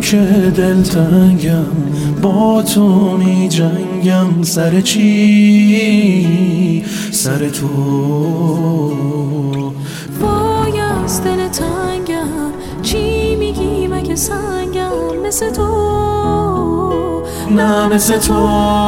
که دلتنگم با تو می جنگم. سر چی؟ سر تو. وای از دل تنگم، چی میگی مگه سنگم؟ مثل تو نه مثل تو.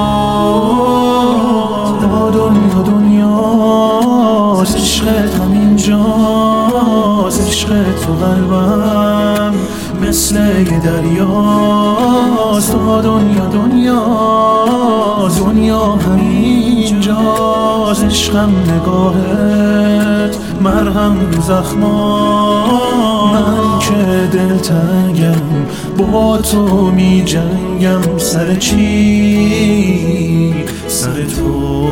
دنیا دنیاست، عشقت همینجاست، عشقت تو قلبم مثل یه دریاست. دنیا دنیاست، دنیا همینجاست، عشقم نگاهت مرهم رو زخمام. من که دلتنگم با تو می جنگم. سر چی؟ سر تو.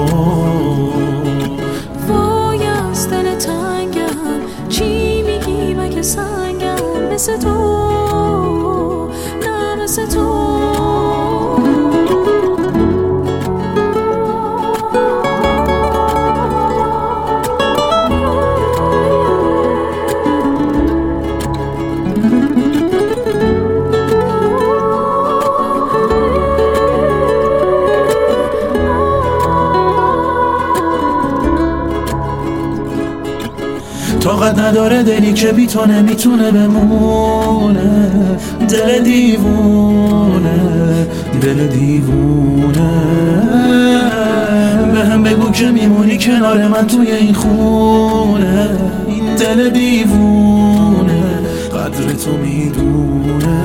وای از دل تنگم، چی میگی مگه سنگم؟ مثل تو نه مثل تو. طاقت نداره دلی که بی تو نمیتونه بمونه. دل دیوونه، دل دیوونه. بهم بگو که میمونی کنار من توی این خونه. این دل دیوونه قدر تو میدونه.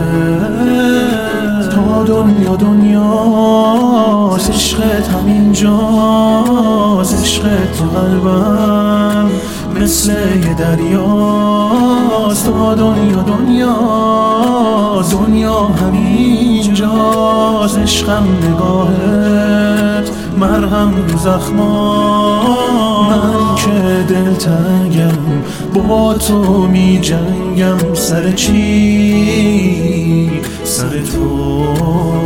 تا دنیا دنیاست، عشقت همینجاست، عشقت تو قلبم مثل یه دریاست. دنیا دنیاست، دنیا همینجاست، عشقم نگاهت مرهم رو زخمام. من که دلتنگم با تو می جنگم. سر چی؟ سر تو.